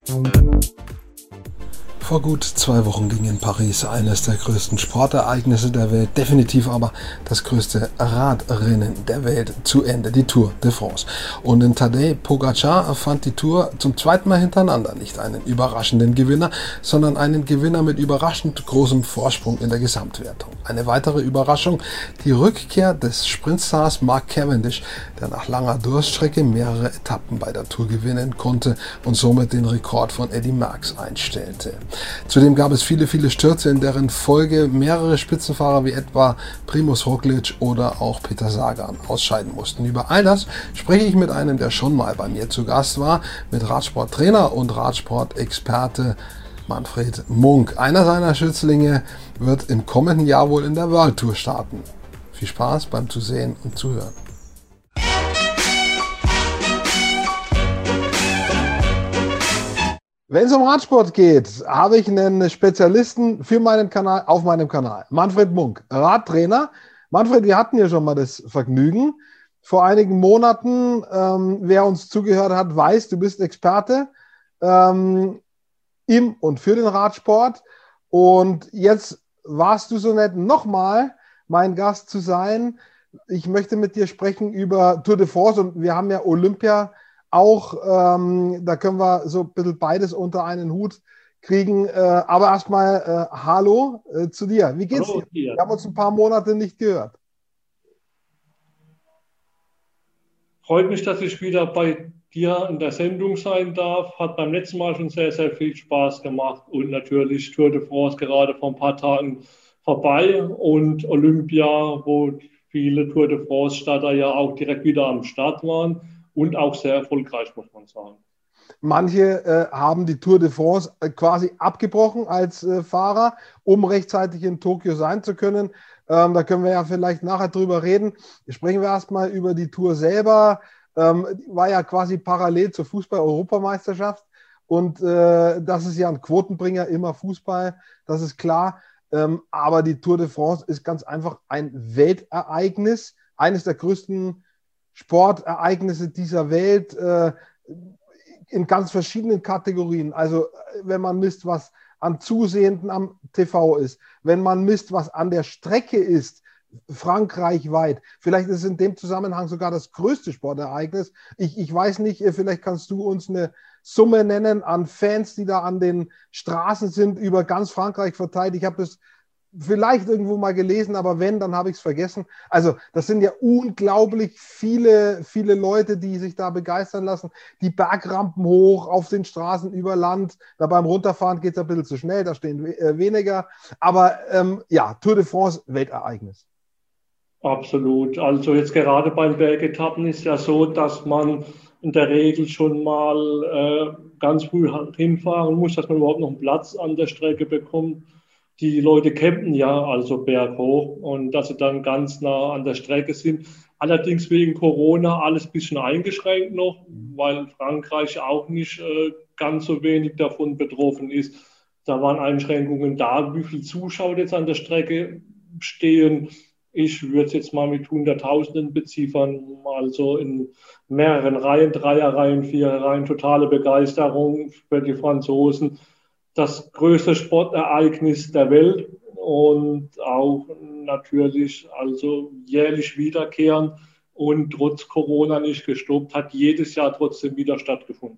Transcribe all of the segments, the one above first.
Vor gut 2 Wochen ging in Paris eines der größten Sportereignisse der Welt, definitiv aber das größte Radrennen der Welt zu Ende, die Tour de France. Und in Tadej Pogačar fand die Tour zum zweiten Mal hintereinander nicht einen überraschenden Gewinner, sondern einen Gewinner mit überraschend großem Vorsprung in der Gesamtwertung. Eine weitere Überraschung, die Rückkehr des Sprintstars Mark Cavendish, der nach langer Durststrecke mehrere Etappen bei der Tour gewinnen konnte und somit den Rekord von Eddy Merckx einstellte. Zudem gab es viele Stürze, in deren Folge mehrere Spitzenfahrer wie etwa Primož Roglič oder auch Peter Sagan ausscheiden mussten. Über all das spreche ich mit einem, der schon mal bei mir zu Gast war, mit Radsporttrainer und Radsportexperte Manfred Munk. Einer seiner Schützlinge wird im kommenden Jahr wohl in der World Tour starten. Viel Spaß beim Zusehen und Zuhören. Wenn es um Radsport geht, habe ich einen Spezialisten für meinen Kanal, auf meinem Kanal. Manfred Munk, Radtrainer. Manfred, wir hatten ja schon mal das Vergnügen. Vor einigen Monaten, wer uns zugehört hat, weiß, du bist Experte im und für den Radsport. Und jetzt warst du so nett, nochmal mein Gast zu sein. Ich möchte mit dir sprechen über Tour de France und wir haben ja Olympia auch, da können wir so ein bisschen beides unter einen Hut kriegen. Aber erstmal hallo zu dir. Wie geht's dir? Wir haben uns ein paar Monate nicht gehört. Freut mich, dass ich wieder bei dir in der Sendung sein darf. Hat beim letzten Mal schon sehr viel Spaß gemacht. Und natürlich Tour de France gerade vor ein paar Tagen vorbei. Und Olympia, wo viele Tour de France-Starter ja auch direkt wieder am Start waren. Und auch sehr erfolgreich, muss man sagen. Manche haben die Tour de France quasi abgebrochen als Fahrer, um rechtzeitig in Tokio sein zu können. Da können wir ja vielleicht nachher drüber reden. Sprechen wir erstmal über die Tour selber. War ja quasi parallel zur Fußball-Europameisterschaft. Und das ist ja ein Quotenbringer, immer Fußball, das ist klar. Aber die Tour de France ist ganz einfach ein Weltereignis, eines der größten Sportereignisse dieser Welt in ganz verschiedenen Kategorien. Also wenn man misst, was an Zusehenden am TV ist, wenn man misst, was an der Strecke ist, frankreichweit. Vielleicht ist es in dem Zusammenhang sogar das größte Sportereignis. Ich weiß nicht, vielleicht kannst du uns eine Summe nennen an Fans, die da an den Straßen sind, über ganz Frankreich verteilt. Ich habe das vielleicht irgendwo mal gelesen, aber wenn, dann habe ich es vergessen. Also das sind ja unglaublich viele Leute, die sich da begeistern lassen. Die Bergrampen hoch auf den Straßen über Land. Da beim Runterfahren geht es ein bisschen zu schnell, da stehen weniger. Aber ja, Tour de France, Weltereignis. Absolut. Also jetzt gerade beim Bergetappen ist ja so, dass man in der Regel schon mal ganz früh hinfahren muss, dass man überhaupt noch einen Platz an der Strecke bekommt. Die Leute campen ja also berghoch und dass sie dann ganz nah an der Strecke sind. Allerdings wegen Corona alles ein bisschen eingeschränkt noch, weil Frankreich auch nicht ganz so wenig davon betroffen ist. Da waren Einschränkungen da, wie viele Zuschauer jetzt an der Strecke stehen. Ich würde es jetzt mal mit Hunderttausenden beziffern, also in mehreren Reihen, Dreierreihen, Viererreihen, totale Begeisterung für die Franzosen. Das größte Sportereignis der Welt und auch natürlich also jährlich wiederkehren und trotz Corona nicht gestoppt, hat jedes Jahr trotzdem wieder stattgefunden.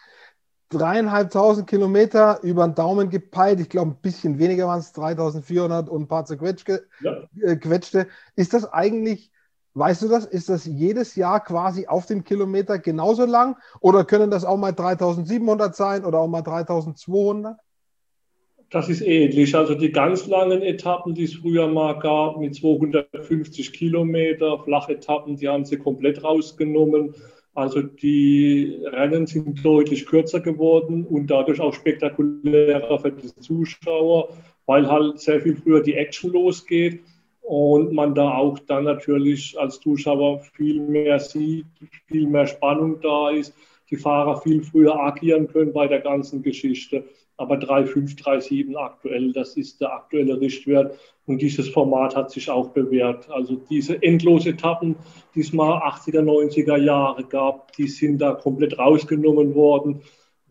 3.500 Kilometer über den Daumen gepeilt. Ich glaube, ein bisschen weniger waren es, 3.400 und ein paar zerquetschte. Ist das eigentlich, weißt du das, ist das jedes Jahr quasi auf den Kilometer genauso lang? Oder können das auch mal 3.700 sein oder auch mal 3.200? Das ist ähnlich. Also die ganz langen Etappen, die es früher mal gab, mit 250 Kilometer, Flachetappen, die haben sie komplett rausgenommen. Also die Rennen sind deutlich kürzer geworden und dadurch auch spektakulärer für die Zuschauer, weil halt sehr viel früher die Action losgeht und man da auch dann natürlich als Zuschauer viel mehr sieht, viel mehr Spannung da ist, die Fahrer viel früher agieren können bei der ganzen Geschichte. Aber 3,5, 3,7 aktuell, das ist der aktuelle Richtwert. Und dieses Format hat sich auch bewährt. Also diese Endlosetappen, die es mal 80er, 90er Jahre gab, die sind da komplett rausgenommen worden,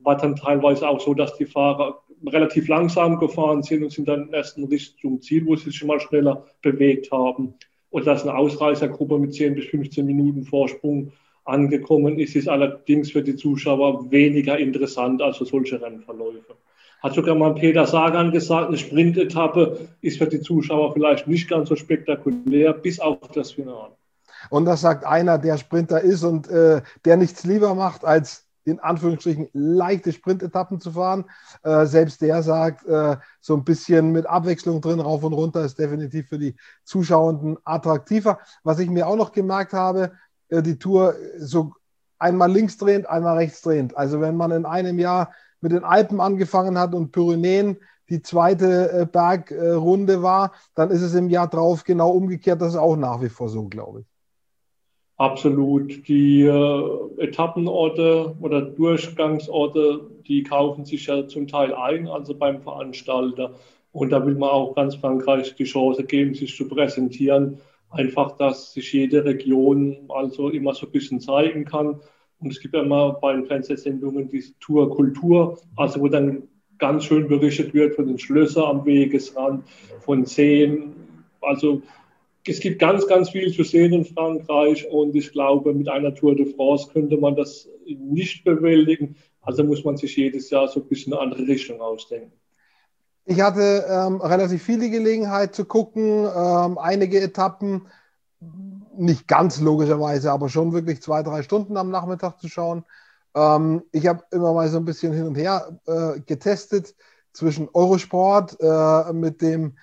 war dann teilweise auch so, dass die Fahrer relativ langsam gefahren sind und sind dann erst Richtung Ziel, wo sie sich schon mal schneller bewegt haben. Und dass eine Ausreißergruppe mit 10 bis 15 Minuten Vorsprung angekommen ist, ist allerdings für die Zuschauer weniger interessant als für solche Rennverläufe. Hat sogar mal Peter Sagan gesagt, eine Sprintetappe ist für die Zuschauer vielleicht nicht ganz so spektakulär, bis auf das Finale. Und das sagt einer, der Sprinter ist und der nichts lieber macht, als in Anführungsstrichen leichte Sprintetappen zu fahren. Selbst der sagt, so ein bisschen mit Abwechslung drin, rauf und runter, ist definitiv für die Zuschauenden attraktiver. Was ich mir auch noch gemerkt habe, die Tour so einmal linksdrehend, einmal rechtsdrehend. Also wenn man in einem Jahr mit den Alpen angefangen hat und Pyrenäen die zweite Bergrunde war, dann ist es im Jahr drauf genau umgekehrt. Das ist auch nach wie vor so, glaube ich. Absolut. Die Etappenorte oder Durchgangsorte, die kaufen sich ja zum Teil ein, also beim Veranstalter. Und da will man auch ganz Frankreich die Chance geben, sich zu präsentieren. Einfach, dass sich jede Region also immer so ein bisschen zeigen kann. Und es gibt ja immer bei den Fernsehsendungen diese Tour-Kultur, also wo dann ganz schön berichtet wird von den Schlössern am Wegesrand, von Seen. Also es gibt ganz, ganz viel zu sehen in Frankreich und ich glaube, mit einer Tour de France könnte man das nicht bewältigen. Also muss man sich jedes Jahr so ein bisschen eine andere Richtung ausdenken. Ich hatte relativ viel die Gelegenheit zu gucken, einige Etappen, nicht ganz logischerweise, aber schon wirklich 2-3 Stunden am Nachmittag zu schauen. Ich habe immer mal so ein bisschen hin und her getestet zwischen Eurosport mit dem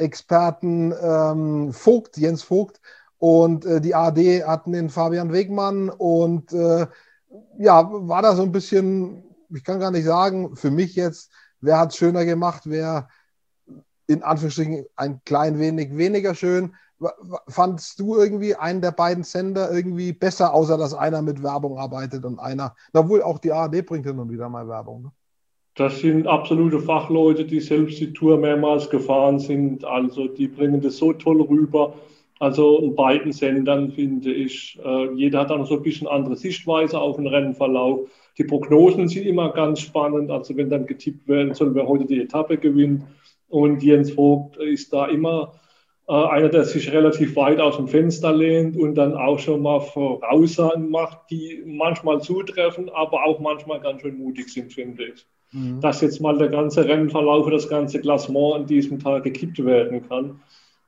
Experten Vogt, Jens Vogt, und die ARD hatten den Fabian Wegmann und ja, war da so ein bisschen, ich kann gar nicht sagen, für mich jetzt, wer hat es schöner gemacht, wer in Anführungsstrichen ein klein wenig weniger schön. Fandst du irgendwie einen der beiden Sender irgendwie besser, außer dass einer mit Werbung arbeitet und einer, obwohl auch die ARD bringt hin und wieder mal Werbung, ne? Das sind absolute Fachleute, die selbst die Tour mehrmals gefahren sind. Also die bringen das so toll rüber. Also in beiden Sendern finde ich, jeder hat auch so ein bisschen andere Sichtweise auf den Rennverlauf. Die Prognosen sind immer ganz spannend. Also wenn dann getippt werden soll, wer heute die Etappe gewinnt. Und Jens Vogt ist da immer einer, der sich relativ weit aus dem Fenster lehnt und dann auch schon mal Voraussagen macht, die manchmal zutreffen, aber auch manchmal ganz schön mutig sind, finde ich. Dass jetzt mal der ganze Rennverlauf, das ganze Klassement an diesem Tag gekippt werden kann.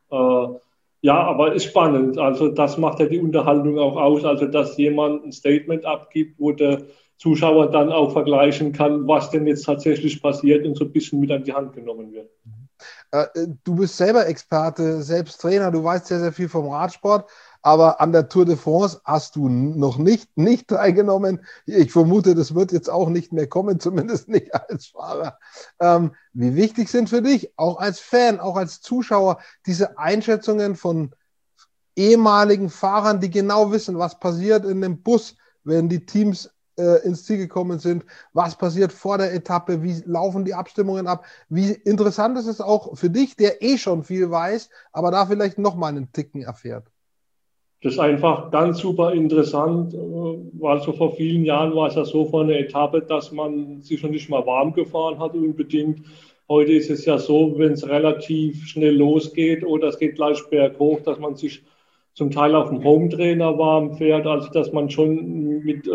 Ja, aber ist spannend. Also das macht ja die Unterhaltung auch aus. Also dass jemand ein Statement abgibt, wo der Zuschauer dann auch vergleichen kann, was denn jetzt tatsächlich passiert und so ein bisschen mit an die Hand genommen wird. Du bist selber Experte, selbst Trainer, du weißt sehr, sehr viel vom Radsport, aber an der Tour de France hast du noch nicht teilgenommen. Ich vermute, das wird jetzt auch nicht mehr kommen, zumindest nicht als Fahrer. Wie wichtig sind für dich, auch als Fan, auch als Zuschauer, diese Einschätzungen von ehemaligen Fahrern, die genau wissen, was passiert in dem Bus, wenn die Teams ins Ziel gekommen sind, was passiert vor der Etappe, wie laufen die Abstimmungen ab, wie interessant ist es auch für dich, der schon viel weiß, aber da vielleicht nochmal einen Ticken erfährt. Das ist einfach ganz super interessant, weil so vor vielen Jahren war es ja so vor einer Etappe, dass man sich schon nicht mal warm gefahren hat unbedingt. Heute ist es ja so, wenn es relativ schnell losgeht oder es geht gleich berghoch, dass man sich zum Teil auf dem Hometrainer warm fährt, also dass man schon mit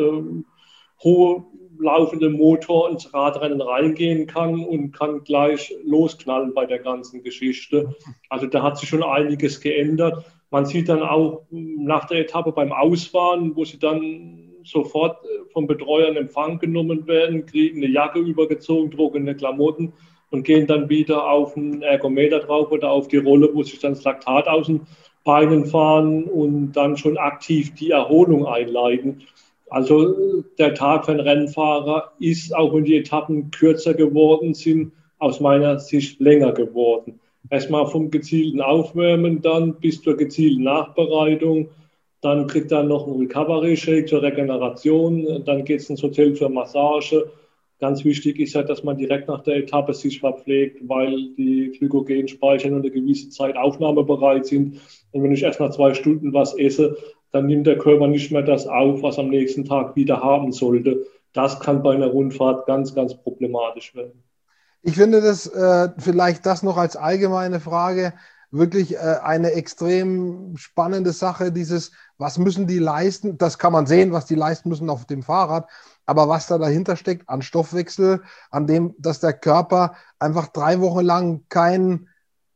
hohe laufendem Motor ins Radrennen reingehen kann und kann gleich losknallen bei der ganzen Geschichte. Also da hat sich schon einiges geändert. Man sieht dann auch nach der Etappe beim Ausfahren, wo sie dann sofort vom Betreuer in Empfang genommen werden, kriegen eine Jacke übergezogen, trockene Klamotten und gehen dann wieder auf den Ergometer drauf oder auf die Rolle, wo sich dann das Laktat aus den Beinen fahren und dann schon aktiv die Erholung einleiten. Also der Tag für einen Rennfahrer ist, auch wenn die Etappen kürzer geworden sind, aus meiner Sicht länger geworden. Erstmal vom gezielten Aufwärmen dann bis zur gezielten Nachbereitung. Dann kriegt er noch einen Recovery-Shake zur Regeneration. Dann geht es ins Hotel zur Massage. Ganz wichtig ist ja, dass man direkt nach der Etappe sich verpflegt, weil die Glykogenspeicher nur eine gewisse Zeit aufnahmebereit sind. Und wenn ich erst nach 2 Stunden was esse, dann nimmt der Körper nicht mehr das auf, was am nächsten Tag wieder haben sollte. das kann bei einer Rundfahrt ganz, ganz problematisch werden. Ich finde das vielleicht das noch als allgemeine Frage wirklich eine extrem spannende Sache, was müssen die leisten? Das kann man sehen, was die leisten müssen auf dem Fahrrad, aber was da dahinter steckt an Stoffwechsel, an dem, dass der Körper einfach 3 Wochen lang keinen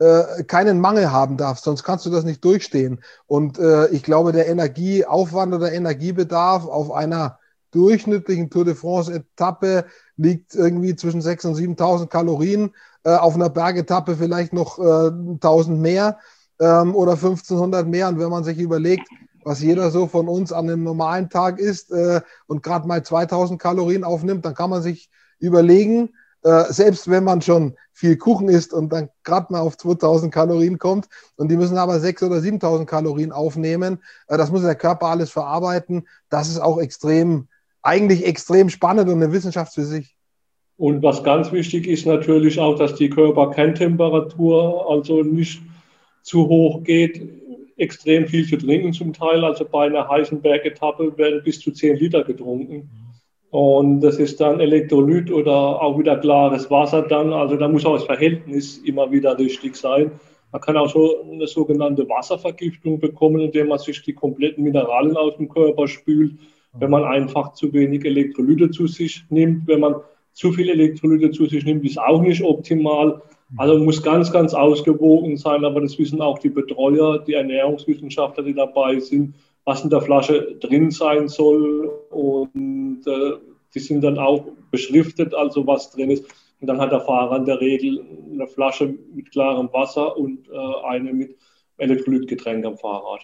Mangel haben darf, sonst kannst du das nicht durchstehen. Und ich glaube, der Energieaufwand oder Energiebedarf auf einer durchschnittlichen Tour de France-Etappe liegt irgendwie zwischen 6.000 und 7.000 Kalorien. Auf einer Bergetappe vielleicht noch 1.000 mehr oder 1.500 mehr. Und wenn man sich überlegt, was jeder so von uns an einem normalen Tag isst und gerade mal 2.000 Kalorien aufnimmt, dann kann man sich überlegen, selbst wenn man schon viel Kuchen isst und dann gerade mal auf 2.000 Kalorien kommt und die müssen aber 6.000 oder 7.000 Kalorien aufnehmen, das muss der Körper alles verarbeiten. Das ist auch eigentlich extrem spannend und eine Wissenschaft für sich. Und was ganz wichtig ist natürlich auch, dass die Körperkerntemperatur also nicht zu hoch geht, extrem viel zu trinken zum Teil. Also bei einer heißen Bergetappe werden bis zu 10 Liter getrunken. Und das ist dann Elektrolyt oder auch wieder klares Wasser dann. Also da muss auch das Verhältnis immer wieder richtig sein. Man kann auch so eine sogenannte Wasservergiftung bekommen, indem man sich die kompletten Mineralien aus dem Körper spült, wenn man einfach zu wenig Elektrolyte zu sich nimmt. Wenn man zu viel Elektrolyte zu sich nimmt, ist auch nicht optimal. Also muss ganz, ganz ausgewogen sein, aber das wissen auch die Betreuer, die Ernährungswissenschaftler, die dabei sind, was in der Flasche drin sein soll, und die sind dann auch beschriftet, also was drin ist. Und dann hat der Fahrer in der Regel eine Flasche mit klarem Wasser und eine mit Elektrolytgetränk am Fahrrad.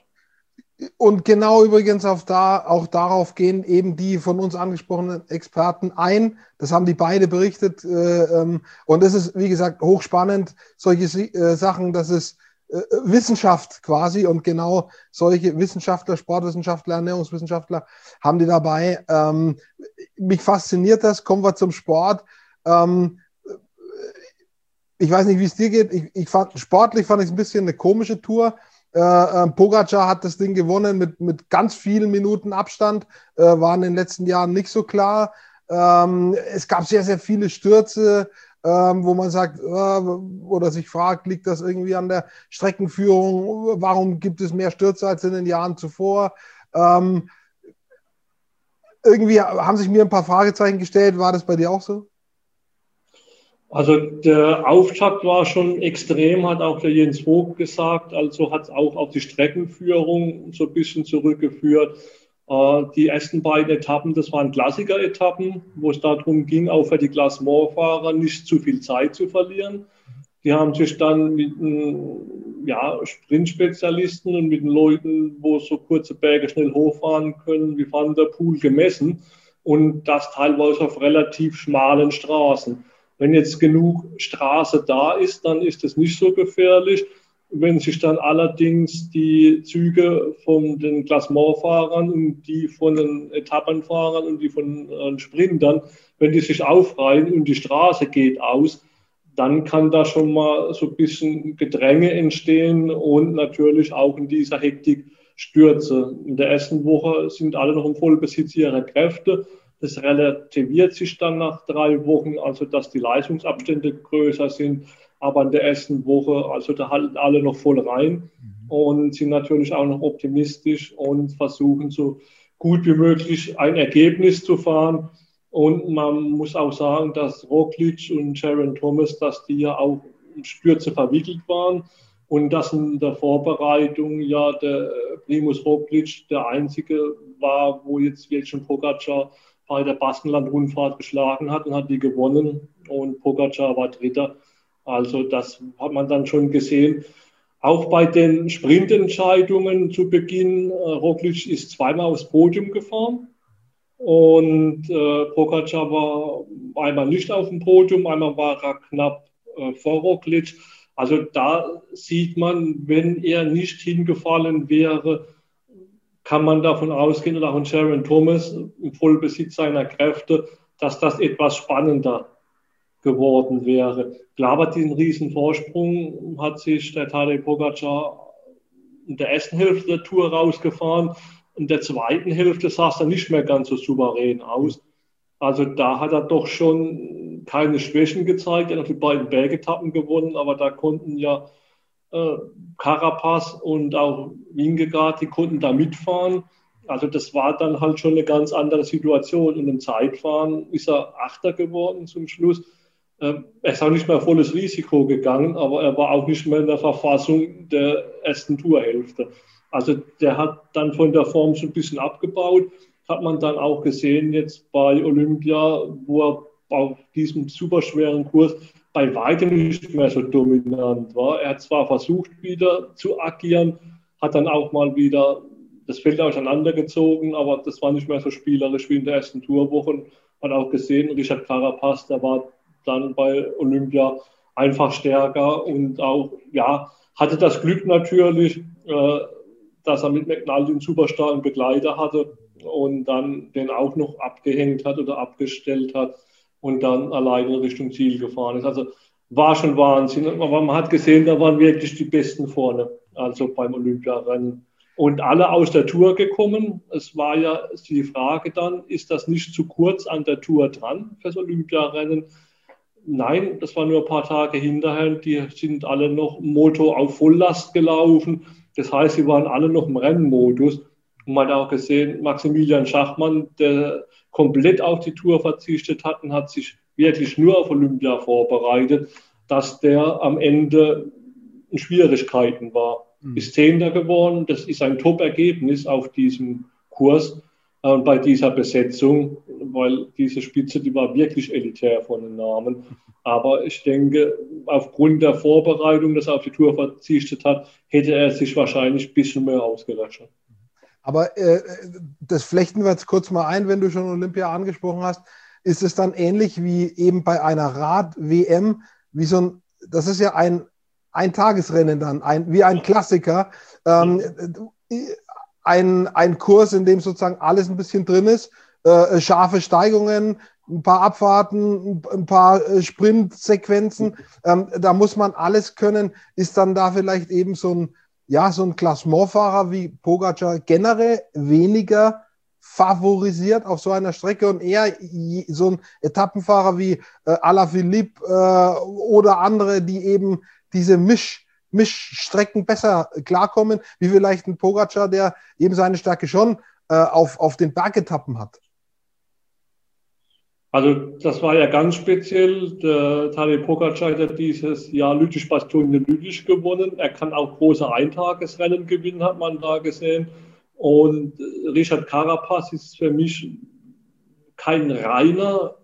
Und genau übrigens auch darauf gehen eben die von uns angesprochenen Experten ein. Das haben die beide berichtet. Und es ist, wie gesagt, hochspannend, solche Sachen, das ist Wissenschaft quasi, und genau solche Wissenschaftler, Sportwissenschaftler, Ernährungswissenschaftler haben die dabei. Mich fasziniert das. Kommen wir zum Sport. Ich weiß nicht, wie es dir geht. Sportlich fand ich es ein bisschen eine komische Tour. Pogacar hat das Ding gewonnen mit ganz vielen Minuten Abstand, war in den letzten Jahren nicht so klar. Es gab sehr, sehr viele Stürze, wo man sagt oder sich fragt, liegt das irgendwie an der Streckenführung? Warum gibt es mehr Stürze als in den Jahren zuvor? Irgendwie haben sich mir ein paar Fragezeichen gestellt. War das bei dir auch so? Also der Auftakt war schon extrem, hat auch der Jens Vogt gesagt. Also hat es auch auf die Streckenführung so ein bisschen zurückgeführt. Die ersten beiden Etappen, das waren Klassiker-Etappen, wo es darum ging, auch für die Klassementfahrer nicht zu viel Zeit zu verlieren. Die haben sich dann mit Sprintspezialisten und mit den Leuten, wo so kurze Berge schnell hochfahren können, wie Van der Poel, gemessen, und das teilweise auf relativ schmalen Straßen. Wenn jetzt genug Straße da ist, dann ist es nicht so gefährlich. Wenn sich dann allerdings die Züge von den Klassementfahrern und die von den Etappenfahrern und die von den Sprintern, wenn die sich aufreihen und die Straße geht aus, dann kann da schon mal so ein bisschen Gedränge entstehen und natürlich auch in dieser Hektik Stürze. In der ersten Woche sind alle noch im Vollbesitz ihrer Kräfte. Das relativiert sich dann nach 3 Wochen, also dass die Leistungsabstände größer sind. Aber in der ersten Woche, also da halten alle noch voll rein und sind natürlich auch noch optimistisch und versuchen so gut wie möglich ein Ergebnis zu fahren. Und man muss auch sagen, dass Roglic und Geraint Thomas, dass die ja auch in Stürze verwickelt waren. Und dass in der Vorbereitung ja der Primož Roglic der einzige war, wo jetzt wirklich Pogacar bei der Baskenland-Rundfahrt geschlagen hat und hat die gewonnen. Und Pogacar war Dritter. Also das hat man dann schon gesehen. Auch bei den Sprintentscheidungen zu Beginn, Roglic ist zweimal aufs Podium gefahren. Und Pogacar war einmal nicht auf dem Podium, einmal war er knapp vor Roglic. Also da sieht man, wenn er nicht hingefallen wäre, kann man davon ausgehen, und auch in Geraint Thomas im Vollbesitz seiner Kräfte, dass das etwas spannender geworden wäre. Klar, aber diesen riesen Vorsprung hat sich der Tadej Pogacar in der ersten Hälfte der Tour rausgefahren. In der zweiten Hälfte sah es dann nicht mehr ganz so souverän aus. Also da hat er doch schon keine Schwächen gezeigt. Er hat die beiden Bergetappen gewonnen, aber da konnten ja Carapaz und auch Vingegaard, die konnten da mitfahren. Also das war dann halt schon eine ganz andere Situation. Und im Zeitfahren ist er Achter geworden zum Schluss. Er ist auch nicht mehr volles Risiko gegangen, aber er war auch nicht mehr in der Verfassung der ersten Tourhälfte. Also der hat dann von der Form so ein bisschen abgebaut. Hat man dann auch gesehen jetzt bei Olympia, wo er auf diesem superschweren Kurs bei weitem nicht mehr so dominant war. Er hat zwar versucht, wieder zu agieren, hat dann auch mal wieder das Feld auseinandergezogen, aber das war nicht mehr so spielerisch wie in der ersten Tourwoche. Hat auch gesehen, Richard Carapaz, der war dann bei Olympia einfach stärker und auch, ja, hatte das Glück natürlich, dass er mit McNulty einen super starken Begleiter hatte und dann den auch noch abgehängt hat oder abgestellt hat und dann alleine Richtung Ziel gefahren ist. Also war schon Wahnsinn. Aber man hat gesehen, da waren wirklich die Besten vorne, also beim Olympiarennen. Und alle aus der Tour gekommen. Es war ja die Frage dann, ist das nicht zu kurz an der Tour dran fürs Olympiarennen? Nein, das war nur ein paar Tage hinterher. Die sind alle noch Moto auf Volllast gelaufen. Das heißt, sie waren alle noch im Rennmodus. Und man hat auch gesehen, Maximilian Schachmann, der komplett auf die Tour verzichtet hat und hat sich wirklich nur auf Olympia vorbereitet, dass der am Ende in Schwierigkeiten war. Ist Zehnter geworden. Das ist ein Top-Ergebnis auf diesem Kurs bei dieser Besetzung, weil diese Spitze, die war wirklich elitär von den Namen. Aber ich denke, aufgrund der Vorbereitung, dass er auf die Tour verzichtet hat, hätte er sich wahrscheinlich ein bisschen mehr ausgerechnet. Aber das flechten wir jetzt kurz mal ein, wenn du schon Olympia angesprochen hast. Ist es dann ähnlich wie eben bei einer Rad-WM, wie so ein, das ist ja ein Tagesrennen dann, wie ein Klassiker, ein Kurs, in dem sozusagen alles ein bisschen drin ist, scharfe Steigungen, ein paar Abfahrten, ein paar Sprintsequenzen, da muss man alles können. Ist dann da vielleicht eben so ein Klassementfahrer wie Pogačar generell weniger favorisiert auf so einer Strecke und eher so ein Etappenfahrer wie Alaphilippe oder andere, die eben diese Mischstrecken besser klarkommen, wie vielleicht ein Pogačar, der eben seine Stärke schon auf den Bergetappen hat. Also das war ja ganz speziell. Der Tadej Pogačar hat dieses Jahr Lüttich-Bastogne-Lüttich gewonnen. Er kann auch große Eintagesrennen gewinnen, hat man da gesehen. Und Richard Carapaz ist für mich kein reiner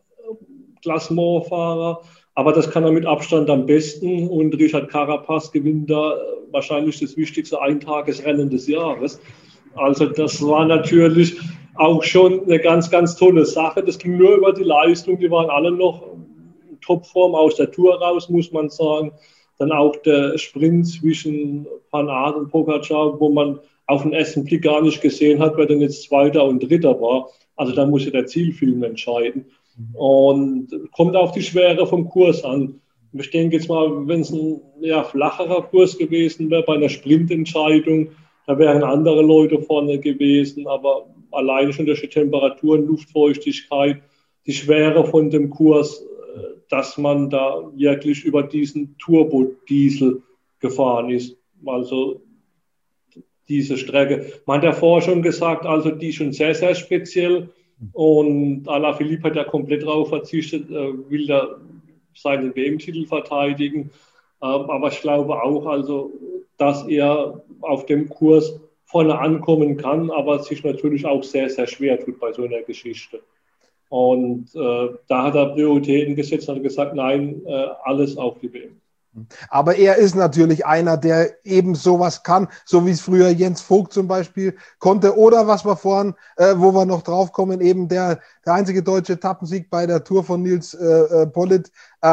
Klassementfahrer, aber das kann er mit Abstand am besten. Und Richard Carapaz gewinnt da wahrscheinlich das wichtigste Eintagesrennen des Jahres. Also das war natürlich auch schon eine ganz, ganz tolle Sache. Das ging nur über die Leistung. Die waren alle noch in Topform aus der Tour raus, muss man sagen. Dann auch der Sprint zwischen Van Aert und Pogačar, wo man auf den ersten Blick gar nicht gesehen hat, wer denn jetzt Zweiter und Dritter war. Also da muss ja der Zielfilm entscheiden. Und kommt auf die Schwere vom Kurs an. Ich denke jetzt mal, wenn es ein flacherer Kurs gewesen wäre bei einer Sprintentscheidung, da wären andere Leute vorne gewesen, aber alleine schon durch die Temperaturen, Luftfeuchtigkeit, die Schwere von dem Kurs, dass man da wirklich über diesen Turbo-Diesel gefahren ist. Also diese Strecke. Man hat ja vorher schon gesagt, also die ist schon sehr, sehr speziell. Und Alaphilippe hat ja komplett darauf verzichtet, will da seinen WM-Titel verteidigen. Aber ich glaube auch, also, dass er auf dem Kurs vorne ankommen kann, aber sich natürlich auch sehr, sehr schwer tut bei so einer Geschichte. Und da hat er Prioritäten gesetzt und hat gesagt, nein, alles auf die WM. Aber er ist natürlich einer, der eben sowas kann, so wie es früher Jens Vogt zum Beispiel konnte oder was wir vorhin, wo wir noch drauf kommen, eben der einzige deutsche Etappensieg bei der Tour von Nils Politt.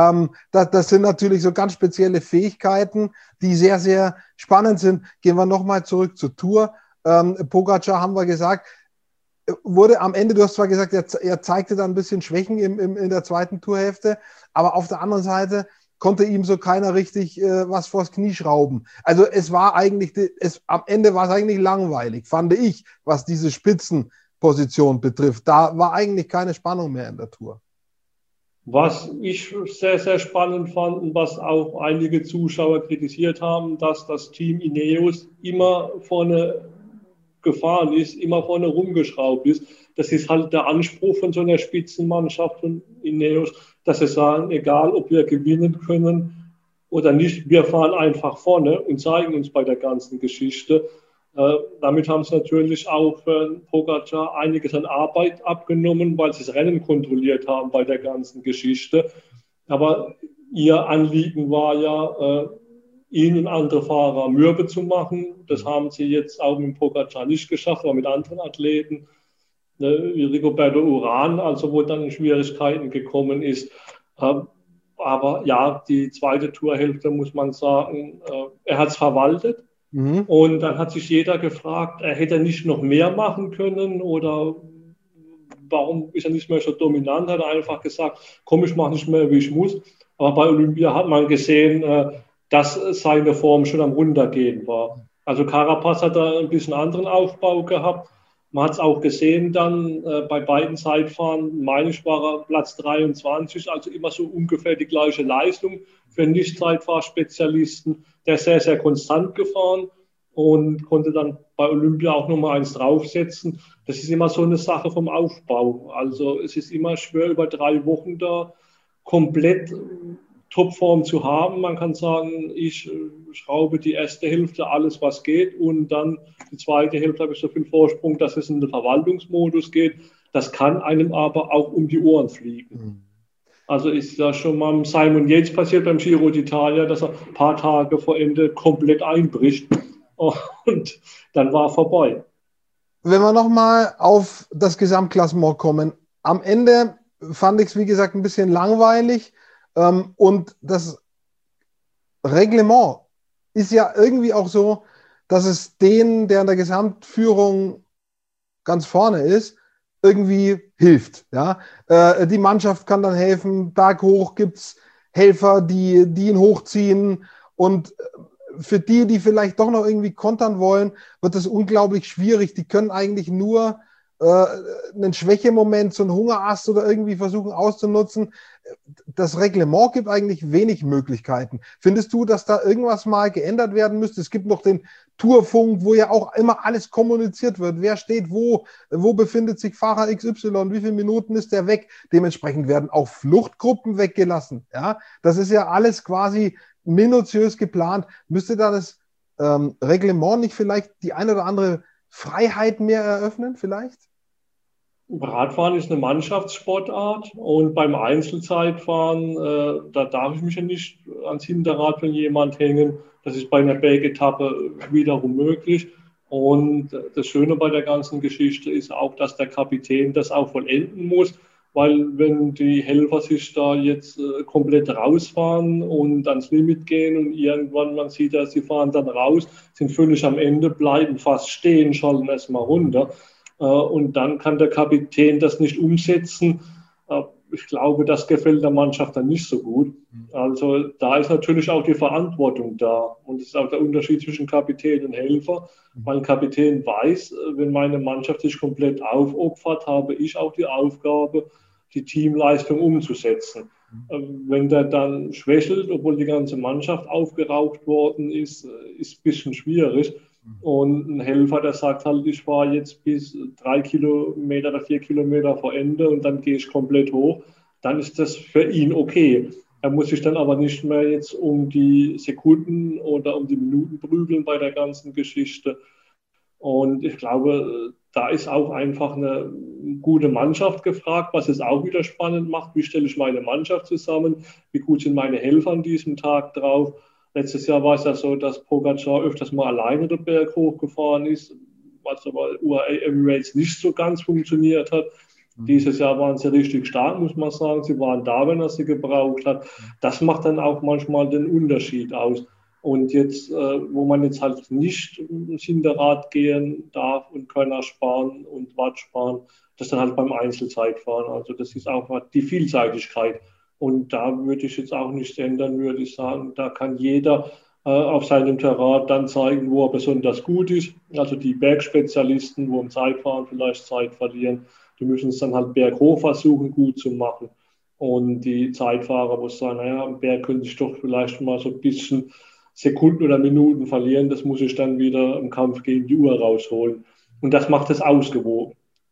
Das sind natürlich so ganz spezielle Fähigkeiten, die sehr, sehr spannend sind. Gehen wir nochmal zurück zur Tour. Pogačar, haben wir gesagt, wurde am Ende, du hast zwar gesagt, er zeigte da ein bisschen Schwächen in der zweiten Tourhälfte, aber auf der anderen Seite konnte ihm so keiner richtig was vors Knie schrauben. Also es war eigentlich, am Ende war es eigentlich langweilig, fand ich, was diese Spitzen Position betrifft. Da war eigentlich keine Spannung mehr in der Tour. Was ich sehr, sehr spannend fand und was auch einige Zuschauer kritisiert haben, dass das Team Ineos immer vorne gefahren ist, immer vorne rumgeschraubt ist. Das ist halt der Anspruch von so einer Spitzenmannschaft von Ineos, dass sie sagen, egal ob wir gewinnen können oder nicht, wir fahren einfach vorne und zeigen uns bei der ganzen Geschichte. Damit haben sie natürlich auch für Pogačar einiges an Arbeit abgenommen, weil sie das Rennen kontrolliert haben bei der ganzen Geschichte. Aber ihr Anliegen war ja, ihn und andere Fahrer mürbe zu machen. Das haben sie jetzt auch mit Pogačar nicht geschafft, aber mit anderen Athleten, wie Rigoberto Urán, also wo dann Schwierigkeiten gekommen ist. Aber ja, die zweite Tourhälfte, muss man sagen, er hat es verwaltet. Und dann hat sich jeder gefragt, er hätte nicht noch mehr machen können oder warum ist er nicht mehr so dominant? Hat er einfach gesagt, komm, ich mache nicht mehr, wie ich muss. Aber bei Olympia hat man gesehen, dass seine Form schon am Runtergehen war. Also Carapaz hat da ein bisschen anderen Aufbau gehabt. Man hat es auch gesehen dann bei beiden Zeitfahren, meine ich, war er Platz 23, also immer so ungefähr die gleiche Leistung für einen Nicht-Zeitfahrspezialisten. Der ist sehr, sehr konstant gefahren und konnte dann bei Olympia auch nochmal eins draufsetzen. Das ist immer so eine Sache vom Aufbau. Also es ist immer schwer, über 3 Wochen da komplett Topform zu haben. Man kann sagen, ich schraube die erste Hälfte alles, was geht, und dann die zweite Hälfte habe ich so viel Vorsprung, dass es in den Verwaltungsmodus geht. Das kann einem aber auch um die Ohren fliegen. Also ist ja schon mal Simon Yates passiert beim Giro d'Italia, dass er ein paar Tage vor Ende komplett einbricht und dann war vorbei. Wenn wir nochmal auf das Gesamtklassement kommen, am Ende fand ich es, wie gesagt, ein bisschen langweilig. Und das Reglement ist ja irgendwie auch so, dass es den, der in der Gesamtführung ganz vorne ist, irgendwie hilft. Ja? Die Mannschaft kann dann helfen, berghoch gibt es Helfer, die ihn hochziehen, und für die, die vielleicht doch noch irgendwie kontern wollen, wird das unglaublich schwierig. Die können eigentlich nur einen Schwächemoment, so einen Hungerast oder irgendwie versuchen auszunutzen. Das Reglement gibt eigentlich wenig Möglichkeiten. Findest du, dass da irgendwas mal geändert werden müsste? Es gibt noch den Tourfunk, wo ja auch immer alles kommuniziert wird. Wer steht wo befindet sich Fahrer XY, wie viele Minuten ist der weg? Dementsprechend werden auch Fluchtgruppen weggelassen. Ja? Das ist ja alles quasi minutiös geplant. Müsste da das Reglement nicht vielleicht die eine oder andere Freiheit mehr eröffnen vielleicht? Radfahren ist eine Mannschaftssportart und beim Einzelzeitfahren, da darf ich mich ja nicht ans Hinterrad von jemand hängen. Das ist bei einer Bergetappe wiederum möglich. Und das Schöne bei der ganzen Geschichte ist auch, dass der Kapitän das auch vollenden muss, weil wenn die Helfer sich da jetzt komplett rausfahren und ans Limit gehen und irgendwann man sieht, dass sie fahren dann raus, sind völlig am Ende, bleiben fast stehen, schalten erstmal runter. Und dann kann der Kapitän das nicht umsetzen. Ich glaube, das gefällt der Mannschaft dann nicht so gut. Also da ist natürlich auch die Verantwortung da. Und es ist auch der Unterschied zwischen Kapitän und Helfer. Mein Kapitän weiß, wenn meine Mannschaft sich komplett aufopfert, habe ich auch die Aufgabe, die Teamleistung umzusetzen. Wenn der dann schwächelt, obwohl die ganze Mannschaft aufgeraucht worden ist, ist ein bisschen schwierig. Und ein Helfer, der sagt halt, ich fahre jetzt bis 3 Kilometer oder 4 Kilometer vor Ende und dann gehe ich komplett hoch, dann ist das für ihn okay. Er muss sich dann aber nicht mehr jetzt um die Sekunden oder um die Minuten prügeln bei der ganzen Geschichte. Und ich glaube, da ist auch einfach eine gute Mannschaft gefragt, was es auch wieder spannend macht. Wie stelle ich meine Mannschaft zusammen? Wie gut sind meine Helfer an diesem Tag drauf? Letztes Jahr war es ja so, dass Pogačar öfters mal alleine den Berg hochgefahren ist, was aber UAE Emirates nicht so ganz funktioniert hat. Dieses Jahr waren sie richtig stark, muss man sagen. Sie waren da, wenn er sie gebraucht hat. Das macht dann auch manchmal den Unterschied aus. Und jetzt, wo man jetzt halt nicht ins Hinterrad gehen darf und Körner sparen und Watt sparen, das dann halt beim Einzelzeitfahren. Also das ist auch die Vielseitigkeit. Und da würde ich jetzt auch nichts ändern, würde ich sagen, da kann jeder auf seinem Terrain dann zeigen, wo er besonders gut ist. Also die Bergspezialisten, wo im Zeitfahren vielleicht Zeit verlieren, die müssen es dann halt berghoch versuchen, gut zu machen. Und die Zeitfahrer, wo sagen, naja, am Berg könnte ich doch vielleicht mal so ein bisschen Sekunden oder Minuten verlieren, das muss ich dann wieder im Kampf gegen die Uhr rausholen. Und das macht es ausgewogen.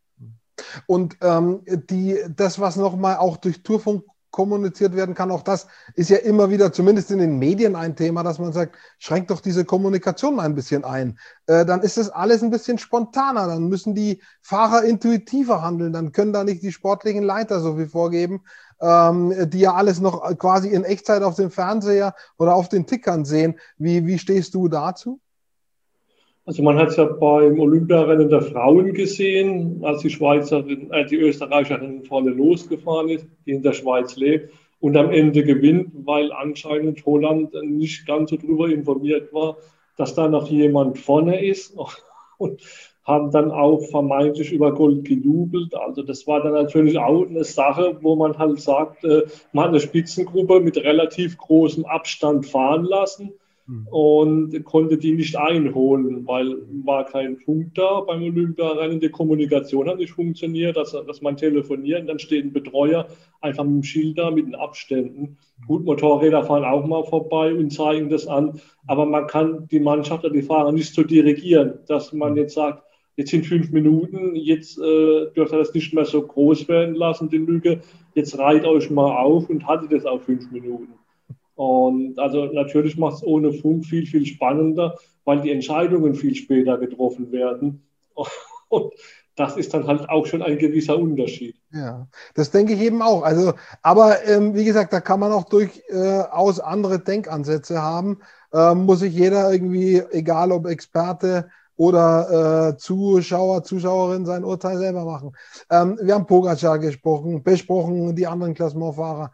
Und das, was nochmal auch durch Tourfunk kommuniziert werden kann, auch das ist ja immer wieder, zumindest in den Medien, ein Thema, dass man sagt, schränkt doch diese Kommunikation mal ein bisschen ein. Dann ist das alles ein bisschen spontaner, dann müssen die Fahrer intuitiver handeln, dann können da nicht die sportlichen Leiter so viel vorgeben, die ja alles noch quasi in Echtzeit auf dem Fernseher oder auf den Tickern sehen. Wie stehst du dazu? Also man hat es ja beim Olympiarennen der Frauen gesehen, als die Österreicherin vorne losgefahren ist, die in der Schweiz lebt und am Ende gewinnt, weil anscheinend Holland nicht ganz so darüber informiert war, dass da noch jemand vorne ist und haben dann auch vermeintlich über Gold gejubelt. Also das war dann natürlich auch eine Sache, wo man halt sagt, man hat eine Spitzengruppe mit relativ großem Abstand fahren lassen und konnte die nicht einholen, weil war kein Funk da beim Olympiarennen. Die Kommunikation hat nicht funktioniert, dass man telefoniert und dann steht ein Betreuer einfach mit dem Schild da mit den Abständen. Gut, Motorräder fahren auch mal vorbei und zeigen das an, aber man kann die Mannschaft oder die Fahrer nicht so dirigieren, dass man jetzt sagt, jetzt sind 5 Minuten, jetzt dürft ihr das nicht mehr so groß werden lassen, die Lücke, jetzt reiht euch mal auf und haltet es auf 5 Minuten. Und also natürlich macht es ohne Funk viel, viel spannender, weil die Entscheidungen viel später getroffen werden. Und das ist dann halt auch schon ein gewisser Unterschied. Ja, das denke ich eben auch. Also, aber wie gesagt, da kann man auch durchaus andere Denkansätze haben. Muss sich jeder irgendwie, egal ob Experte oder Zuschauer, Zuschauerin, sein Urteil selber machen. Wir haben Pogačar besprochen, die anderen Klassementfahrer.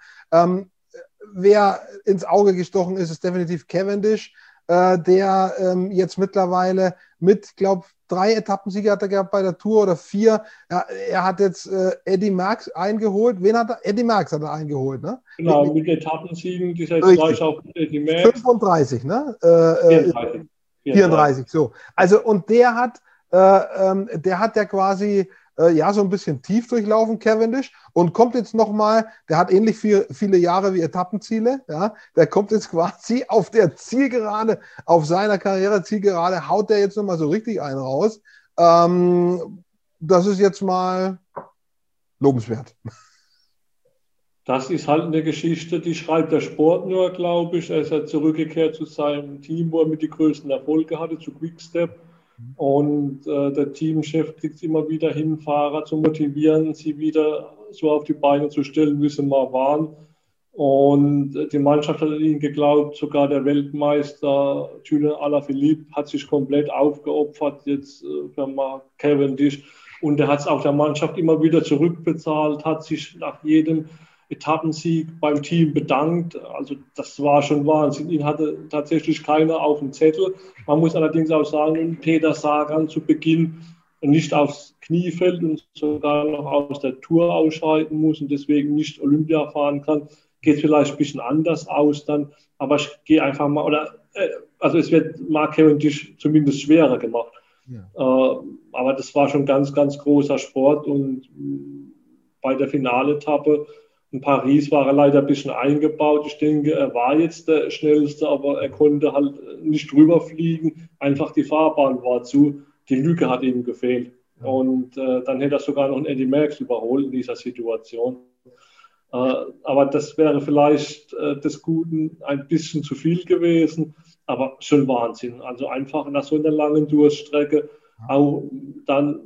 Wer ins Auge gestochen ist, ist definitiv Cavendish, der jetzt mittlerweile mit, glaube ich, 3 Etappensiege hat er gehabt bei der Tour oder 4. Ja, er hat jetzt Eddy Merckx eingeholt. Wen hat er? Eddy Merckx hat er eingeholt, ne? Genau, mit Etappensiegen, die jetzt gleich auf Eddy Merckx. 35, ne? 34. 34, so. Also, und der hat ja quasi so ein bisschen tief durchlaufen, Cavendish, und kommt jetzt nochmal, der hat ähnlich viele Jahre wie Etappenziele, ja, der kommt jetzt quasi auf der Zielgerade, auf seiner Karriere-Zielgerade, haut der jetzt nochmal so richtig einen raus. Das ist jetzt mal lobenswert. Das ist halt eine Geschichte, die schreibt der Sport nur, glaube ich. Er ist ja zurückgekehrt zu seinem Team, wo er mit die größten Erfolge hatte, zu Quickstep. Und der Teamchef kriegt es immer wieder hin, Fahrer zu motivieren, sie wieder so auf die Beine zu stellen, wie sie mal waren. Und die Mannschaft hat an ihn geglaubt, sogar der Weltmeister Julian Alaphilippe hat sich komplett aufgeopfert jetzt für Mark Cavendish. Und er hat es auch der Mannschaft immer wieder zurückbezahlt, hat sich nach jedem Etappensieg beim Team bedankt. Also das war schon Wahnsinn. Ihn hatte tatsächlich keiner auf dem Zettel. Man muss allerdings auch sagen, Peter Sagan zu Beginn nicht aufs Knie fällt und sogar noch aus der Tour ausscheiden muss und deswegen nicht Olympia fahren kann, geht es vielleicht ein bisschen anders aus dann. Aber ich gehe einfach mal, also es wird Mark Cavendish zumindest schwerer gemacht. Ja. Aber das war schon ganz, ganz großer Sport und bei der Finaletappe in Paris war er leider ein bisschen eingebaut. Ich denke, er war jetzt der Schnellste, aber er konnte halt nicht drüber fliegen. Einfach die Fahrbahn war zu. Die Lücke hat ihm gefehlt. Und dann hätte er sogar noch einen Eddy Merckx überholt in dieser Situation. Aber das wäre vielleicht des Guten ein bisschen zu viel gewesen. Aber schon Wahnsinn. Also einfach nach so einer langen Durststrecke auch dann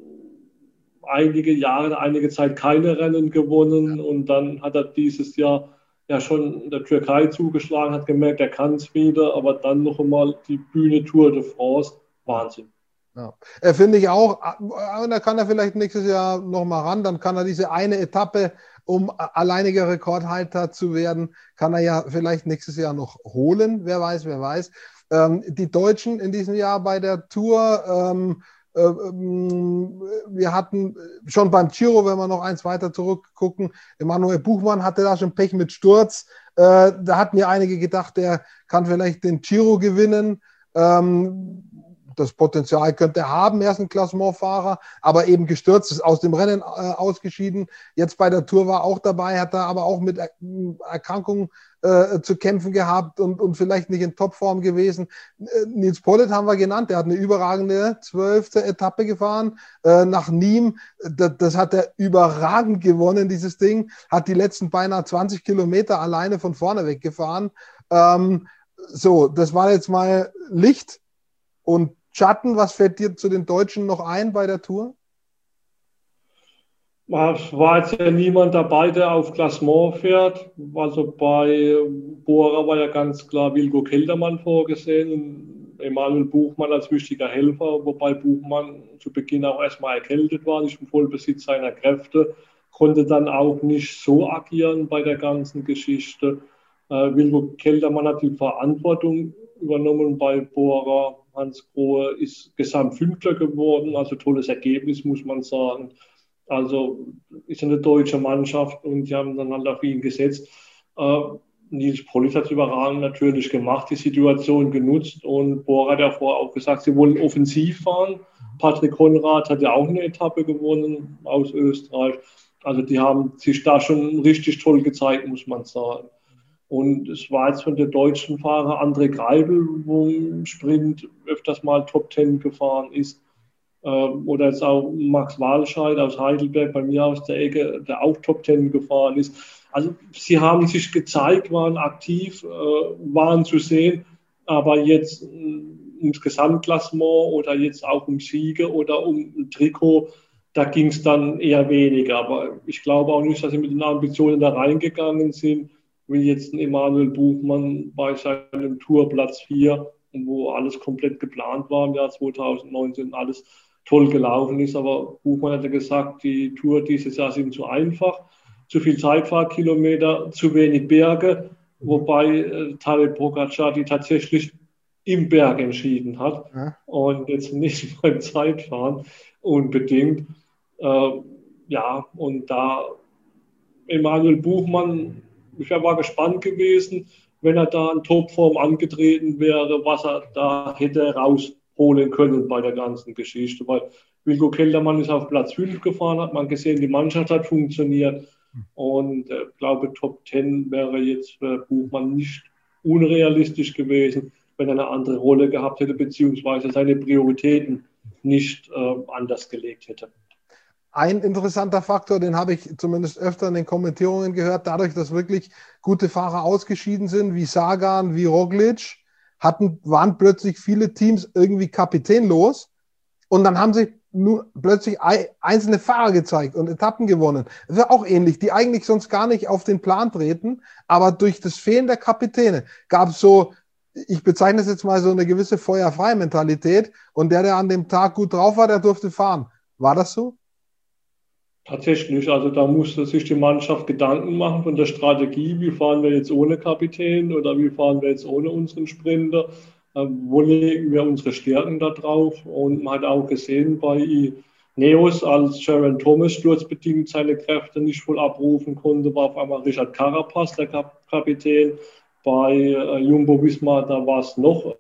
einige Zeit keine Rennen gewonnen und dann hat er dieses Jahr ja schon in der Türkei zugeschlagen, hat gemerkt, er kann es wieder, aber dann noch einmal die Bühne Tour de France, Wahnsinn. Ja. Finde ich auch, und da kann er vielleicht nächstes Jahr nochmal ran, dann kann er diese eine Etappe, um alleiniger Rekordhalter zu werden, kann er ja vielleicht nächstes Jahr noch holen, wer weiß. Die Deutschen in diesem Jahr bei der Tour, Wir hatten schon beim Giro, wenn wir noch eins weiter zurückgucken, Emanuel Buchmann hatte da schon Pech mit Sturz. Da hatten ja einige gedacht, der kann vielleicht den Giro gewinnen. Das Potenzial könnte er haben, er ist ein Klassementfahrer, aber eben gestürzt, ist aus dem Rennen ausgeschieden. Jetzt bei der Tour war er auch dabei, hat da aber auch mit Erkrankungen zu kämpfen gehabt und vielleicht nicht in Topform gewesen. Nils Politt haben wir genannt, der hat eine überragende 12. Etappe gefahren nach Nîmes. Das hat er überragend gewonnen, dieses Ding. Hat die letzten beinahe 20 Kilometer alleine von vorne weggefahren. So, das war jetzt mal Licht und Schatten. Was fällt dir zu den Deutschen noch ein bei der Tour? Es war jetzt ja niemand dabei, der auf Klassement fährt. Also bei Bora war ja ganz klar Wilco Kelderman vorgesehen und Emanuel Buchmann als wichtiger Helfer, wobei Buchmann zu Beginn auch erstmal erkältet war, nicht im Vollbesitz seiner Kräfte, konnte dann auch nicht so agieren bei der ganzen Geschichte. Wilco Kelderman hat die Verantwortung übernommen bei Bora. Hans Grohe ist Gesamtfünfter geworden, also tolles Ergebnis, muss man sagen. Also ist eine deutsche Mannschaft und die haben dann halt auf ihn gesetzt. Nils Politt hat es überragend natürlich gemacht, die Situation genutzt und Bora hat ja vorher auch gesagt, sie wollen offensiv fahren. Patrick Konrad hat ja auch eine Etappe gewonnen aus Österreich. Also die haben sich da schon richtig toll gezeigt, muss man sagen. Und es war jetzt von der deutschen Fahrer André Greipel, wo im Sprint öfters mal Top 10 gefahren ist. Oder jetzt auch Max Walscheid aus Heidelberg, bei mir aus der Ecke, der auch Top 10 gefahren ist. Also sie haben sich gezeigt, waren aktiv, waren zu sehen, aber jetzt ums Gesamtklassement oder jetzt auch um Siege oder um ein Trikot, da ging es dann eher weniger. Aber ich glaube auch nicht, dass sie mit den Ambitionen da reingegangen sind, wie jetzt ein Emanuel Buchmann bei seinem Tourplatz 4, wo alles komplett geplant war im Jahr 2019, alles toll gelaufen ist. Aber Buchmann hat ja gesagt, die Tour dieses Jahr sind zu einfach, zu viel Zeitfahrkilometer, zu wenig Berge, wobei Tadej Pogačar die tatsächlich im Berg entschieden hat und jetzt nicht beim Zeitfahren unbedingt. Ja, und da Emanuel Buchmann, ich war gespannt gewesen, wenn er da in Topform angetreten wäre, was er da hätte rausholen können bei der ganzen Geschichte. Weil Wilco Kelderman ist auf Platz 5 gefahren, hat man gesehen, die Mannschaft hat funktioniert. Und ich glaube, Top 10 wäre jetzt für Buchmann nicht unrealistisch gewesen, wenn er eine andere Rolle gehabt hätte, beziehungsweise seine Prioritäten nicht anders gelegt hätte. Ein interessanter Faktor, den habe ich zumindest öfter in den Kommentierungen gehört, dadurch, dass wirklich gute Fahrer ausgeschieden sind, wie Sagan, wie Roglic, waren plötzlich viele Teams irgendwie kapitänlos und dann haben sich nur plötzlich einzelne Fahrer gezeigt und Etappen gewonnen. Das ist auch ähnlich, die eigentlich sonst gar nicht auf den Plan treten, aber durch das Fehlen der Kapitäne gab es so, ich bezeichne es jetzt mal so eine gewisse Feuerfrei-Mentalität und der an dem Tag gut drauf war, der durfte fahren. War das so? Tatsächlich, also da musste sich die Mannschaft Gedanken machen von der Strategie, wie fahren wir jetzt ohne Kapitän oder wie fahren wir jetzt ohne unseren Sprinter, wo legen wir unsere Stärken da drauf und man hat auch gesehen bei Ineos, als Geraint Thomas sturzbedingt seine Kräfte nicht voll abrufen konnte, war auf einmal Richard Carapaz der Kapitän, bei Jumbo-Visma, da war es noch,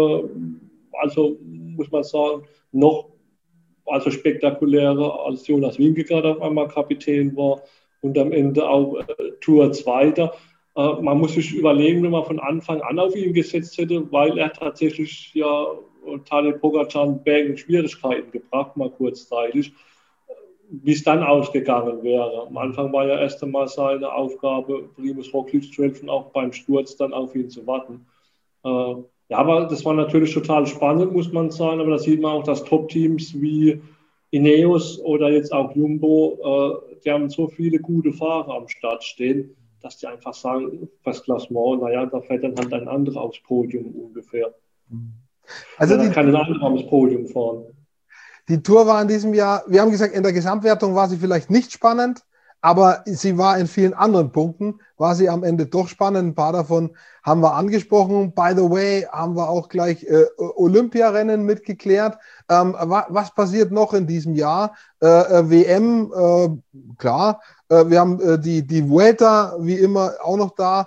also muss man sagen, noch also spektakulärer, als Jonas Vingegaard auf einmal Kapitän war und am Ende auch Tour Zweiter. Man muss sich überlegen, wenn man von Anfang an auf ihn gesetzt hätte, weil er tatsächlich ja Tadej Pogačar in Bergen Schwierigkeiten gebracht, mal kurzzeitig, wie es dann ausgegangen wäre. Am Anfang war ja erst einmal seine Aufgabe, Primož Roglič zu helfen, auch beim Sturz dann auf ihn zu warten. Ja, aber das war natürlich total spannend, muss man sagen. Aber da sieht man auch, dass Top-Teams wie Ineos oder jetzt auch Jumbo, die haben so viele gute Fahrer am Start stehen, dass die einfach sagen, das Klassement, naja, da fährt dann halt ein anderer aufs Podium ungefähr. Also da kann ein anderer aufs Podium fahren. Die Tour war in diesem Jahr, wir haben gesagt, in der Gesamtwertung war sie vielleicht nicht spannend, aber sie war in vielen anderen Punkten, war sie am Ende doch spannend. Ein paar davon haben wir angesprochen. By the way, haben wir auch gleich Olympiarennen mitgeklärt. Was passiert noch in diesem Jahr? WM, klar. Wir haben die Vuelta, wie immer, auch noch da.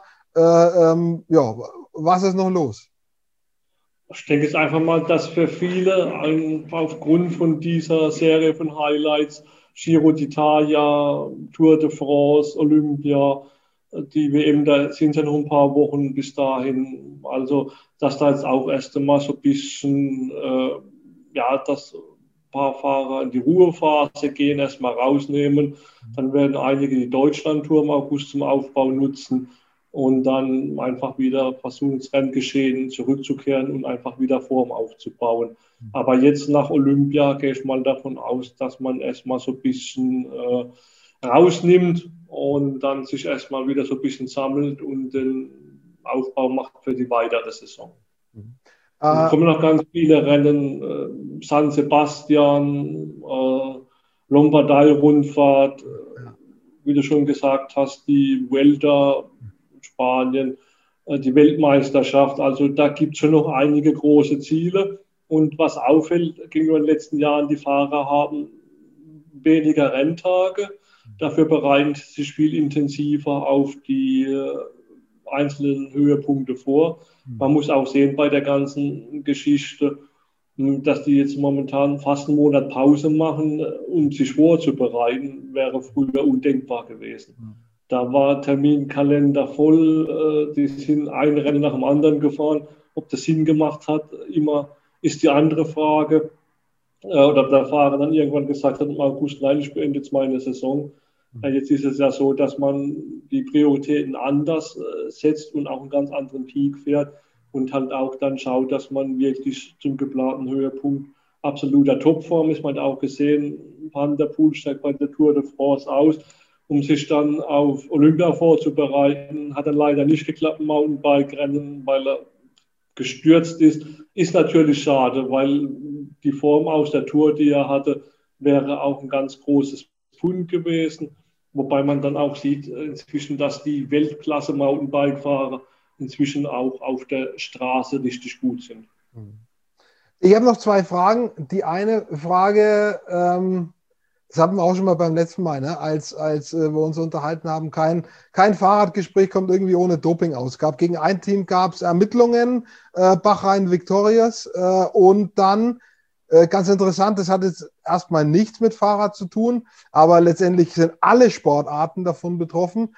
Ja, was ist noch los? Ich denke jetzt einfach mal, dass für viele aufgrund von dieser Serie von Highlights, Giro d'Italia, Tour de France, Olympia, die WM, da sind ja noch ein paar Wochen bis dahin. Also, dass da jetzt auch erst einmal so ein bisschen, ja, dass ein paar Fahrer in die Ruhephase gehen, erstmal rausnehmen. Dann werden einige die Deutschlandtour im August zum Aufbau nutzen und dann einfach wieder versuchen, ins Renngeschehen zurückzukehren und einfach wieder Form aufzubauen. Aber jetzt nach Olympia gehe ich mal davon aus, dass man erstmal so ein bisschen rausnimmt und dann sich erstmal wieder so ein bisschen sammelt und den Aufbau macht für die weitere Saison. Es kommen noch ganz viele Rennen, San Sebastian, Lombardei-Rundfahrt, wie du schon gesagt hast, die Vuelta, Spanien, die Weltmeisterschaft. Also da gibt es schon noch einige große Ziele. Und was auffällt gegenüber den letzten Jahren, die Fahrer haben weniger Renntage. Dafür bereiten sie sich viel intensiver auf die einzelnen Höhepunkte vor. Man muss auch sehen bei der ganzen Geschichte, dass die jetzt momentan fast einen Monat Pause machen, um sich vorzubereiten, wäre früher undenkbar gewesen. Da war Terminkalender voll, die sind ein Rennen nach dem anderen gefahren. Ob das Sinn gemacht hat, immer ist die andere Frage. Oder ob der Fahrer dann irgendwann gesagt hat, im August, nein, ich beende jetzt meine Saison. Jetzt ist es ja so, dass man die Prioritäten anders setzt und auch einen ganz anderen Peak fährt und halt auch dann schaut, dass man wirklich zum geplanten Höhepunkt absoluter Topform ist. Man hat auch gesehen, Van der Poel steigt bei der Tour de France aus, um sich dann auf Olympia vorzubereiten. Hat dann leider nicht geklappt im Mountainbike-Rennen, weil er gestürzt ist. Ist natürlich schade, weil die Form aus der Tour, die er hatte, wäre auch ein ganz großes Pfund gewesen. Wobei man dann auch sieht inzwischen, dass die Weltklasse-Mountainbike-Fahrer inzwischen auch auf der Straße richtig gut sind. Ich habe noch zwei Fragen. Die eine Frage, das hatten wir auch schon mal beim letzten Mal, ne? als wir uns unterhalten haben, kein Fahrradgespräch kommt irgendwie ohne Doping aus. Gegen ein Team gab es Ermittlungen, Bahrain Victorious, und dann, ganz interessant, das hat jetzt erstmal nichts mit Fahrrad zu tun, aber letztendlich sind alle Sportarten davon betroffen.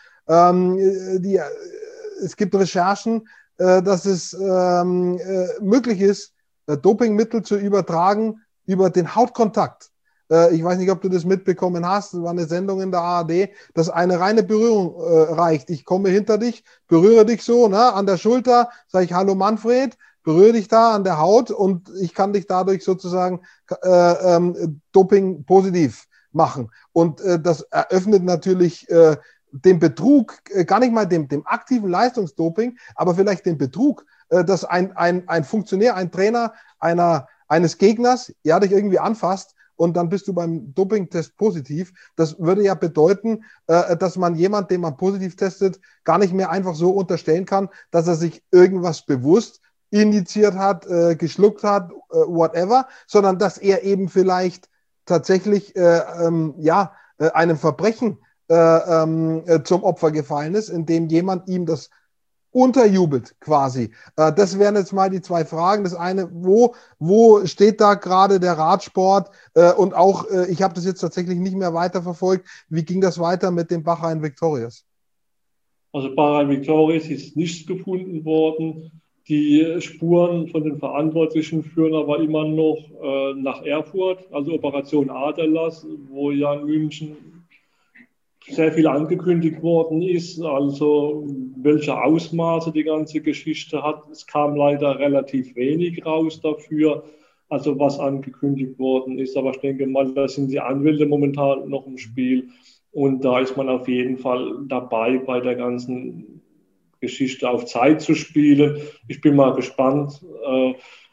Es gibt Recherchen, dass es möglich ist, Dopingmittel zu übertragen über den Hautkontakt. Ich weiß nicht, ob du das mitbekommen hast, das war eine Sendung in der ARD, dass eine reine Berührung reicht. Ich komme hinter dich, berühre dich so, ne, an der Schulter, sage ich, hallo Manfred, berühre dich da an der Haut und ich kann dich dadurch sozusagen Doping positiv machen. Und das eröffnet natürlich den Betrug, gar nicht mal dem aktiven Leistungsdoping, aber vielleicht den Betrug, dass ein Funktionär, ein Trainer eines Gegners, ja, dich irgendwie anfasst und dann bist du beim Dopingtest positiv. Das würde ja bedeuten, dass man jemand, den man positiv testet, gar nicht mehr einfach so unterstellen kann, dass er sich irgendwas bewusst injiziert hat, geschluckt hat, whatever, sondern dass er eben vielleicht tatsächlich einem Verbrechen zum Opfer gefallen ist, indem jemand ihm das unterjubelt quasi. Das wären jetzt mal die zwei Fragen. Das eine, wo steht da gerade der Radsport? Und auch, ich habe das jetzt tatsächlich nicht mehr weiterverfolgt. Wie ging das weiter mit dem Bahrain Victorious? Also Bahrain Victorious ist nichts gefunden worden. Die Spuren von den Verantwortlichen führen aber immer noch nach Erfurt, also Operation Aderlass, wo ja in München sehr viel angekündigt worden ist, also welche Ausmaße die ganze Geschichte hat. Es kam leider relativ wenig raus dafür, also was angekündigt worden ist. Aber ich denke mal, da sind die Anwälte momentan noch im Spiel und da ist man auf jeden Fall dabei, bei der ganzen Geschichte auf Zeit zu spielen. Ich bin mal gespannt.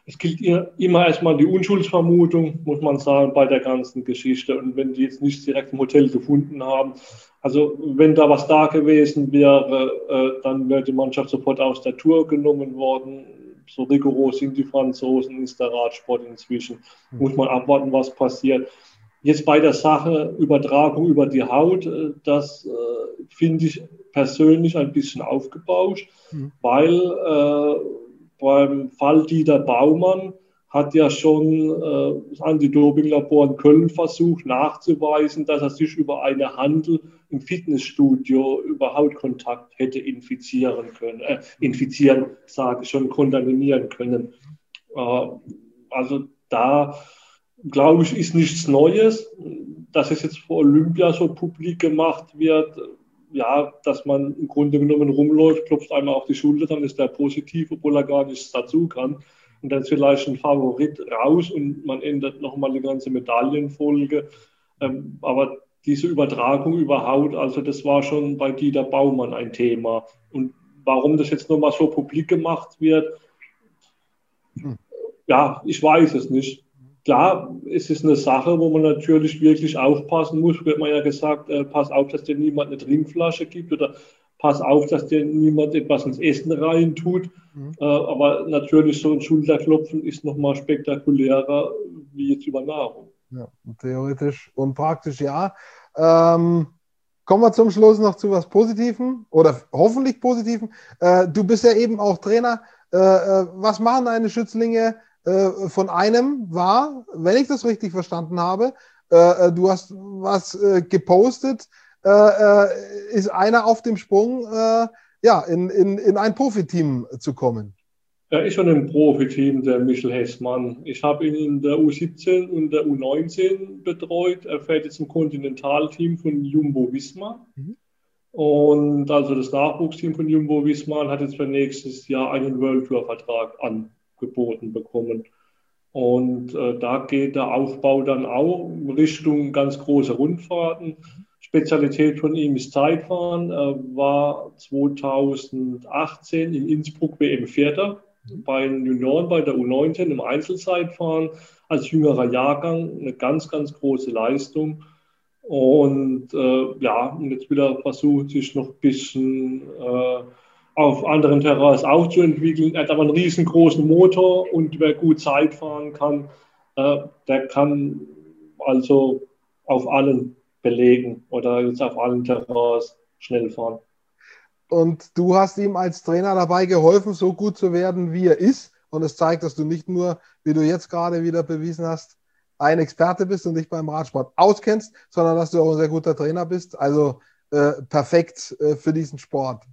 es gilt immer erstmal die Unschuldsvermutung, muss man sagen, bei der ganzen Geschichte. Und wenn die jetzt nicht direkt im Hotel gefunden haben, also wenn da was da gewesen wäre, dann wäre die Mannschaft sofort aus der Tour genommen worden. So rigoros sind die Franzosen, ist der Radsport inzwischen. Muss man abwarten, was passiert. Jetzt bei der Sache Übertragung über die Haut, das finde ich persönlich ein bisschen aufgebauscht, weil beim Fall Dieter Baumann hat ja schon das Anti-Doping-Labor in Köln versucht nachzuweisen, dass er sich über eine Handel im Fitnessstudio über Hautkontakt hätte infizieren, sage ich schon, kontaminieren können. Also da glaube ich, ist nichts Neues, dass es jetzt vor Olympia so publik gemacht wird, ja, dass man im Grunde genommen rumläuft, klopft einmal auf die Schulter, dann ist der positiv, obwohl er gar nichts dazu kann. Und dann ist vielleicht ein Favorit raus und man ändert nochmal die ganze Medaillenfolge. Aber diese Übertragung über Haut, also das war schon bei Dieter Baumann ein Thema. Und warum das jetzt nochmal so publik gemacht wird, ja, ich weiß es nicht. Klar, es ist eine Sache, wo man natürlich wirklich aufpassen muss. Wird man ja gesagt, pass auf, dass dir niemand eine Trinkflasche gibt oder pass auf, dass dir niemand etwas ins Essen rein tut. Aber natürlich so ein Schulterklopfen ist nochmal spektakulärer wie jetzt über Nahrung. Ja, theoretisch und praktisch ja. Kommen wir zum Schluss noch zu was Positivem oder hoffentlich Positivem. Du bist ja eben auch Trainer. Was machen deine Schützlinge? Von einem war, wenn ich das richtig verstanden habe, du hast was gepostet, ist einer auf dem Sprung, in ein Profiteam zu kommen. Er ist schon im Profiteam, der Michel Hessmann. Ich habe ihn in der U17 und der U19 betreut. Er fährt jetzt im Kontinentalteam von Jumbo-Visma. Und also das Nachwuchsteam von Jumbo-Visma hat jetzt für nächstes Jahr einen World Tour-Vertrag angeboten bekommen. Und da geht der Aufbau dann auch Richtung ganz große Rundfahrten. Spezialität von ihm ist Zeitfahren. Er war 2018 in Innsbruck WM-Vierter bei den Junioren, bei der U19 im Einzelzeitfahren. Als jüngerer Jahrgang eine ganz, ganz große Leistung. Und und jetzt will er versuchen, sich noch ein bisschen auf anderen Terrains auch zu entwickeln. Er hat aber einen riesengroßen Motor und wer gut Zeit fahren kann, der kann also auf allen Belegen oder jetzt auf allen Terrains schnell fahren. Und du hast ihm als Trainer dabei geholfen, so gut zu werden, wie er ist. Und es zeigt, dass du nicht nur, wie du jetzt gerade wieder bewiesen hast, ein Experte bist und dich beim Radsport auskennst, sondern dass du auch ein sehr guter Trainer bist. Also perfekt für diesen Sport.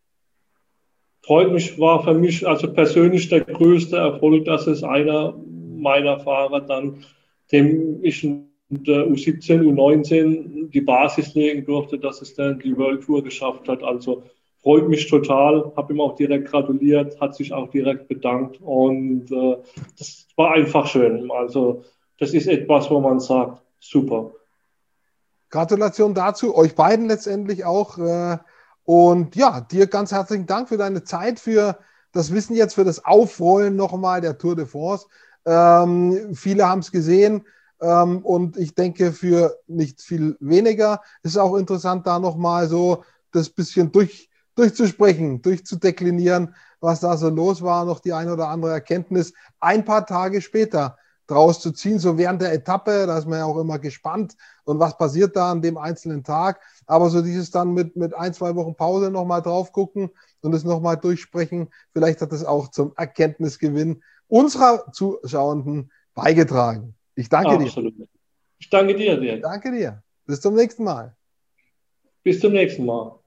Freut mich, war für mich also persönlich der größte Erfolg, dass es einer meiner Fahrer dann, dem ich in der U17, U19 die Basis legen durfte, dass es dann die World Tour geschafft hat. Also freut mich total, habe ihm auch direkt gratuliert, hat sich auch direkt bedankt und das war einfach schön. Also das ist etwas, wo man sagt, super. Gratulation dazu, euch beiden letztendlich auch. Und ja, dir ganz herzlichen Dank für deine Zeit, für das Wissen jetzt, für das Aufrollen nochmal der Tour de France. Viele haben es gesehen und ich denke, für nicht viel weniger ist es auch interessant, da nochmal so das bisschen durchzusprechen, durchzudeklinieren, was da so los war, noch die eine oder andere Erkenntnis ein paar Tage später draus zu ziehen, so während der Etappe, da ist man ja auch immer gespannt und was passiert da an dem einzelnen Tag, aber so dieses dann mit 1-2 Wochen Pause nochmal drauf gucken und es nochmal durchsprechen, vielleicht hat es auch zum Erkenntnisgewinn unserer Zuschauenden beigetragen. Ich danke dir. Absolut. Ich danke dir, Dirk. Danke dir. Bis zum nächsten Mal. Bis zum nächsten Mal.